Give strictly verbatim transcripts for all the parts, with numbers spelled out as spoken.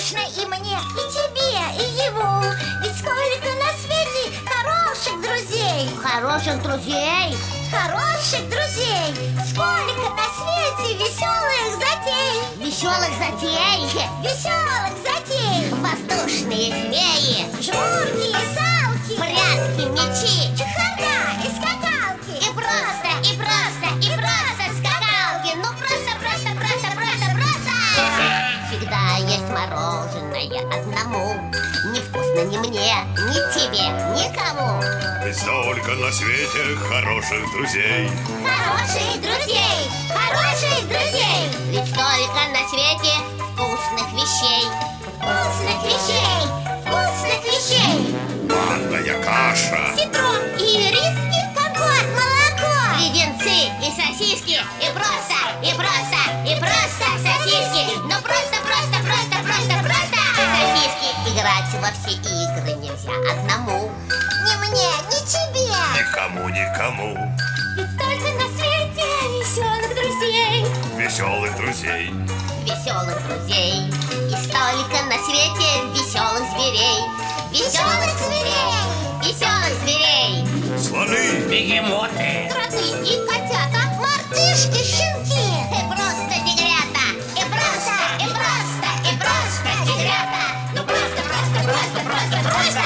скучно и мне, и тебе, и ему. Ведь сколько на свете хороших друзей. Хороших друзей? Хороших друзей. Сколько на свете веселых затей. Веселых затей? Веселых затей. Воздушные змеи, жмурки и салки, прятки, мечи, чехарда и скакалки. И просто, и просто, и просто скакалки. Ну просто, просто, просто, просто, просто. Всегда есть мороженое одному. Невкусно ни мне, ни тебе, никому. Ведь столько на свете хороших друзей. Хороших друзей, хороших друзей. Ведь столько на свете вкусных вещей. Вкусных вещей, вкусных вещей. Манная каша, Ситрон и риски, компот, молоко. Леденцы и сосиски. И просто, и просто, и просто сосиски. Ну просто, просто, просто, просто, просто сосиски. Играть во все игры нельзя одному. Ни мне, ни тебе. никому, никому. Ведь столько на свете веселых друзей. Веселых друзей. Веселых друзей. И столько на свете веселых зверей. Веселых зверей. Веселых зверей. Слоны, бегемоты, Кроты и котята, мартышки, щенки. И просто тигрята. И просто, и просто, и просто тигрята. Ну просто, просто, просто, просто, просто.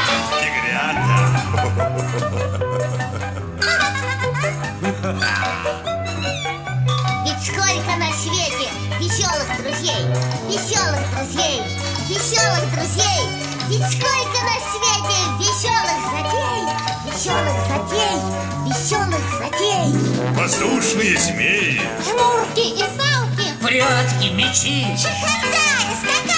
Ведь сколько на свете веселых друзей, веселых друзей, веселых друзей. Ведь сколько на свете веселых затей, веселых затей, веселых затей. воздушные змеи, Жмурки и салки, прятки, мечи, чехарда и скакалки.